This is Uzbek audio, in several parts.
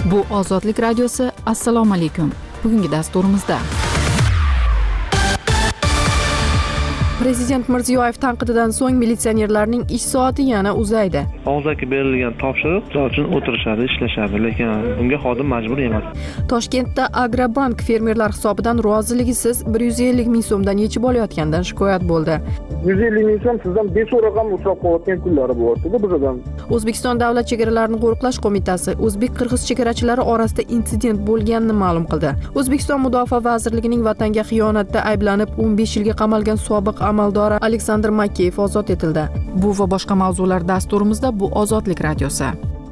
Bu Ozodlik radiosi. Assalomu alaykum. Bugungi dasturimizda Prezident Mirziyoyev tanqididan so'ng militsionerlarning ish soati yana uzaydi. Og'zaki berilgan topshiriq uchun o'tirishadi, ishlashadi, lekin bunga xodim majbur emas. Toshkentda Agrobank fermerlar hisobidan roziligisiz 150 ming so'mdan yechib olayotgandan shikoyat bo'ldi. 150 ming so'm sizdan beso'roq ham ushlab qo'yayotgan kunlari bo'lyapti bizdan. O'zbekiston Davlat chegaralarini qo'riqlash qo'mitasi o'zbek-qirg'iz chegarachilari orasida insident bo'lganini ma'lum qildi. O'zbekiston Mudofaa vazirligining vatanga xiyonatda ayblanib 15 yilga qamalgan sobiq amaldori Aleksandr Makeyev ozod etildi. Bu va boshqa mavzular dasturimizda. Bu Ozodlik radiosi.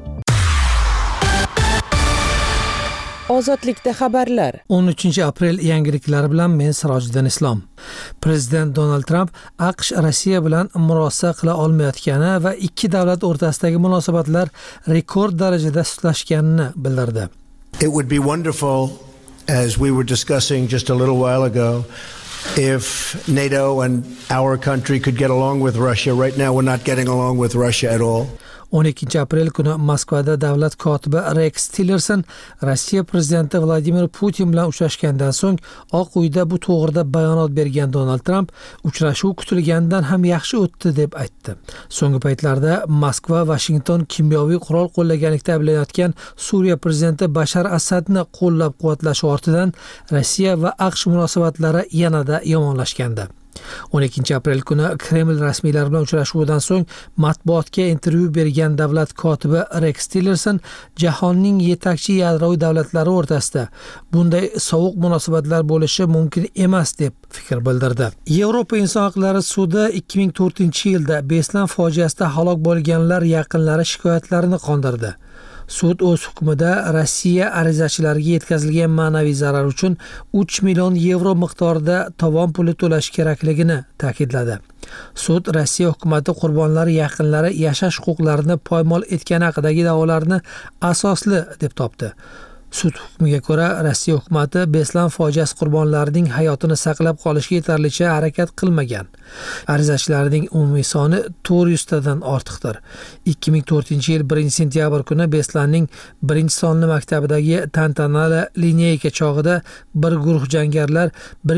Ozodlikda xabarlar. 13 aprel yangiliklari bilan men Sirojiddin Islom. Prezident Donald Trump AQSh Rossiya bilan murosa qila olmayotgani va ikki davlat o'rtasidagi munosabatlar rekord darajada sustlashganini bildirdi. It would be wonderful, as we were discussing just a little while ago, if NATO and our country could get along with Russia. Right now we're not getting along with Russia at all. 12 aprel kuni Moskvada davlat kotibi Rex Tillerson Rossiya prezidenti Vladimir Putin bilan uchrashgandan so'ng Oq uyda bu to'g'rida bayonot bergan Donald Trump uchrashuv kutilganidan ham yaxshi o'tdi deb aytdi. So'nggi paytlarda Moskva Washington kimyoviy qurol qo'llaganlikda ayblanayotgan Suriya prezidenti Bashar Asadni qo'llab-quvvatlash ortidan Rossiya va AQSh munosabatlari yanada yomonlashgandi. 12 aprel kuni Kreml rasmiylari bilan uchrashuvidan so'ng matbuotga intervyu bergan davlat kotibi Rex Tillerson jahonning yetakchi yadroviy davlatlari o'rtasida bunday sovuq munosabatlar bo'lishi mumkin emas deb fikr bildirdi. Yevropa inson haqlari sudi 2004-yilda Beslan fojiasida halok bo'lganlar yaqinlari shikoyatlarini qondirdi. Sud o'z hukmida Rossiya arizachilariga yetkazilgan ma'naviy zarar uchun 3 million yevro miqdorida tovon puli to'lash kerakligini ta'kidladi. Sud Rossiya hukumati qurbonlar yaqinlari yashash huquqlarini poymol etgani haqidagi da'volarni asosli deb topdi. Sud hukmiga ko'ra Rossiya hukumati Beslan fojiasi qurbonlarining hayotini saqlab qolishga yetarlicha harakat qilmagan. Arizachilarning umumiy soni 400 tadan ortiqdir. 2004-yil 1-sentyabr kuni Beslanning 1-sonli maktabidagi tantanali lineyka chog'ida bir guruh jangarilar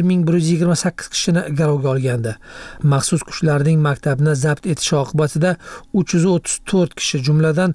1128 kishini garovga olgandi. Maxsus kuchlarning maktabni zabt etishi oqibatida 334 kishi, jumladan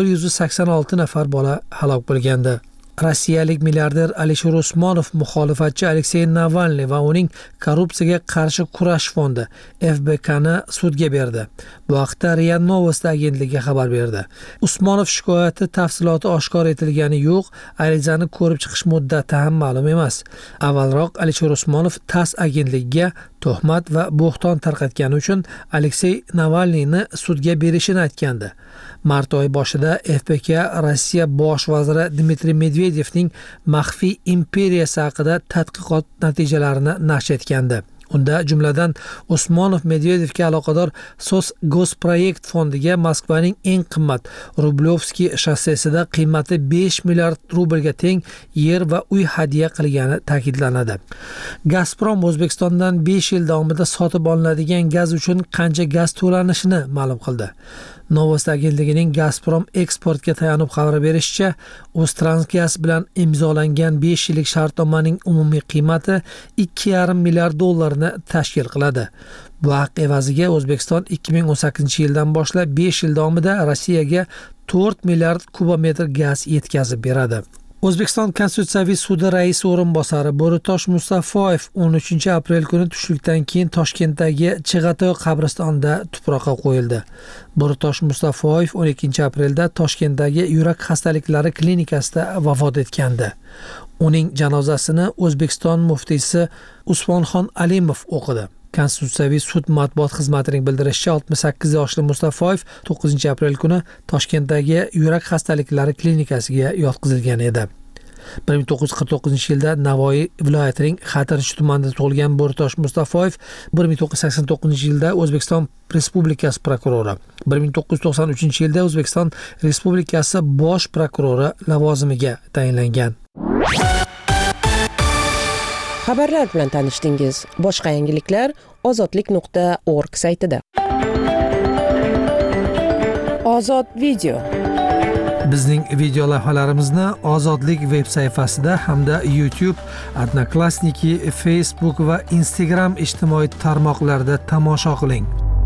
186 nafar bola halok bo'lgandi. Rossiyalik milliarder Alisher Usmonov muxolifatchi Aleksey Navalniy va uning korrupsiyaga qarshi kurash fondi FBKni sudga berdi. Bu haqda RIA Novosti agentligi xabar berdi. Usmonov shikoyati tafsiloti oshkor etilgani yo'q, arizani ko'rib chiqish muddati ham ma'lum emas. Avvalroq Alisher Usmonov TASS agentligiga tuhmat va bo'xton tarqatgani uchun Aleksey Navalniyni sudga berishini aytgandi. Mart oyi boshida FBK Rossiya bosh vaziri Dmitriy Medvedevning maxfiy imperiyasi haqida tadqiqot natijalarini nashr etgandi. Unda jumladan Usmonov Medvedevga aloqador Sosgosproyekt fondiga Moskvaning eng qimmat Rublyovskiy shossesida qiymati 5 milliard rublga teng yer va uy hadya qilgani ta'kidlanadi. Gazprom O'zbekistondan 5 yil davomida sotib olinadigan gaz uchun qancha gaz to'lanishini ma'lum qildi. Novosti agentligining Gazprom eksportga tayanib xabar berishicha, O'ztransgaz bilan imzolangan 5 yillik shartnomaning umumiy qiymati 2,5 milliard dollarni tashkil qiladi. Bu haq evaziga O'zbekiston 2018-yildan boshlab 5 yil davomida Rossiyaga 4 milliard kubometr gaz yetkazib beradi. O'zbekiston Konstitutsiyaviy sudi raisi o'rinbosari Bo'ritosh Mustafoyev 13 aprel kuni tushlikdan keyin Toshkentdagi Chig'atoy qabristonida tuproqqa qo'yildi. Bo'ritosh Mustafoyev 12 aprelda Toshkentdagi yurak xastaliklari klinikasida vafot etgandi. Uning janozasini O'zbekiston muftiysi Usmonxon Alimov o'qidi. Konstitutsiyaviy sud matbuot xizmatining bildirishicha 68 yoshli Mustafoyev 9 aprel kuni Toshkentdagi yurak xastaliklari klinikasiga yotqizilgan edi. 1949-yilda Navoiy viloyatining Xatirchi tumanida tug'ilgan Bo'ritosh Mustafoyev 1989-yilda O'zbekiston Respublikasi prokurori, 1993-yilda O'zbekiston Respublikasi bosh prokurori lavozimiga tayinlangan. Xabarlar bilan tanishdingiz. Boshqa yangiliklar ozodlik.org saytida. Ozod video. Bizning video lavhalarimizni Ozodlik veb sayfasida hamda YouTube, Odnoklassniki, Facebook va Instagram ijtimoiy tarmoqlarida tomosha qiling.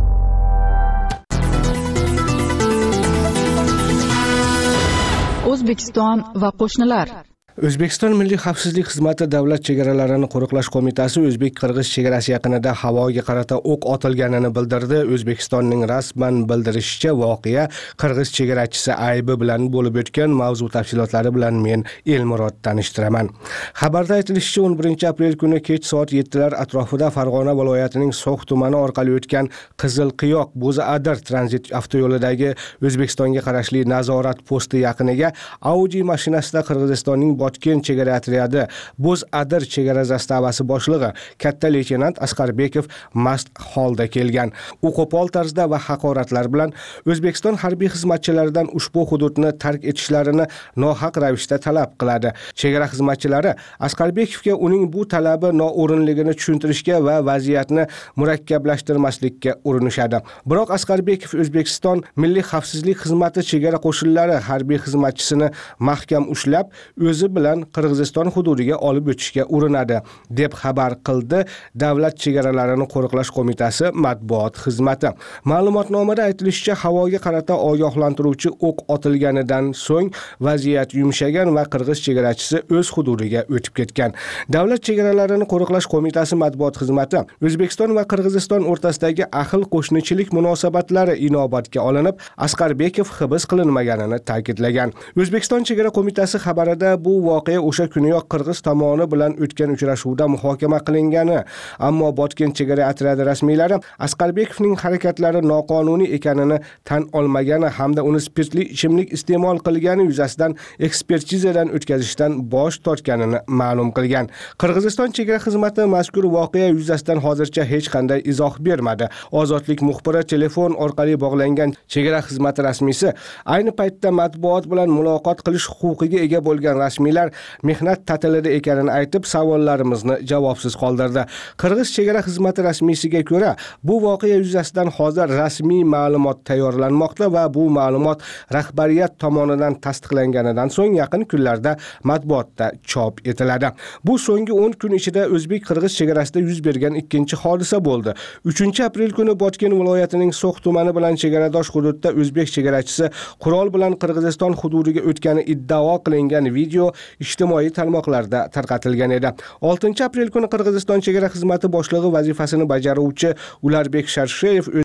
O'zbekiston va qo'shnilar. O'zbekiston Milliy xavfsizlik xizmati Davlat chegaralarini qo'riqlash qo'mitasi o'zbek-qirg'iz chegarasi yaqinida havoga qarata o'q otilganini bildirdi. O'zbekistonning rasman bildirishicha, voqea qirg'iz chegarachisi aybi bilan bo'lib o'tgan. Mavzu tafsilotlari bilan men Elmurod tanishtiraman. Xabarda aytilishicha, 11 aprel kuni kech soat 7lar atrofida Farg'ona viloyatining So'x tumani orqali o'tgan Qizilqiyoq Bo'zi-Adir tranzit avtoyo'lidagi O'zbekistonga qarashli nazorat posti yaqiniga Audi mashinasida Qirg'izistonning Botken chegara otryadi Bo'z-Adir chegara zastavasi boshlig'i katta leytenant Asqarbekov mast holda kelgan. U qo'pol tarzda va haqoratlar bilan O'zbekiston harbiy xizmatchilaridan ushbu hududni tark etishlarini nohaq ravishda talab qiladi. Chegara xizmatchilari Asqarbekovga uning bu talabi noo'rinligini tushuntirishga va vaziyatni murakkablashtirmaslikka urinishadi. Biroq Asqarbekov O'zbekiston Milliy xavfsizlik xizmati chegara qo'shinlari harbiy xizmatchisini mahkam ushlab, o'zi bilan Qirg'iziston hududiga olib o'tishga urinadi, deb xabar qildi Davlat chegaralarini qo'riqlash qo'mitasi matbuot xizmati. Ma'lumotnomada aytilishicha, havoga qarata ogohlantiruvchi o'q otilganidan so'ng vaziyat yumshagan va qirg'iz chegarachisi o'z hududiga o'tib ketgan. Davlat chegaralarini qo'riqlash qo'mitasi matbuot xizmati O'zbekiston va Qirg'iziston o'rtasidagi ahil qo'shnichilik munosabatlari inobatga olinib, Asqarbekov hibs qilinmaganini ta'kidlagan. O'zbekiston chegara qo'mitasi xabarida bu voqea o'sha kuniyoq qirg'iz tomoni bilan o'tgan uchrashuvda muhokama qilingani, ammo Botken chegara otryadi rasmiylari Asqarbekovning harakatlari noqonuniy ekanini tan olmagani hamda uni spirtli ichimlik iste'mol qilgani yuzasidan ekspertizadan o'tkazishdan bosh tortganini ma'lum qilgan. Qirg'iziston chegara xizmati mazkur voqea yuzasidan hozircha hech qanday izoh bermadi. Ozodlik muxbiri telefon orqali bog'langan chegara xizmati rasmiysi ayni paytda matbuot bilan muloqot qilish huquqiga ega bo'lgan rasmiylar mehnat ta'tilida ekanini aytib, savollarimizni javobsiz qoldirdi. Qirg'iz chegara xizmati rasmiysiga ko'ra, bu voqea yuzasidan hozir rasmiy ma'lumot tayyorlanmoqda va bu ma'lumot rahbariyat tomonidan tasdiqlanganidan so'ng yaqin kunlarda matbuotda chop etiladi. Bu so'nggi 10 kun ichida o'zbek-qirg'iz chegarasida yuz bergan ikkinchi hodisa bo'ldi. 3 aprel kuni Botken viloyatining So'x tumani bilan chegaradosh hududda o'zbek chegarachisi qurol bilan Qirg'iziston hududiga o'tgani iddao qilingan video ijtimoiy tarmoqlarda tarqatilgan edi. 6 aprel kuni Qirg'iziston chegara xizmati boshlig'i vazifasini bajaruvchi Ularbek Sharsheyev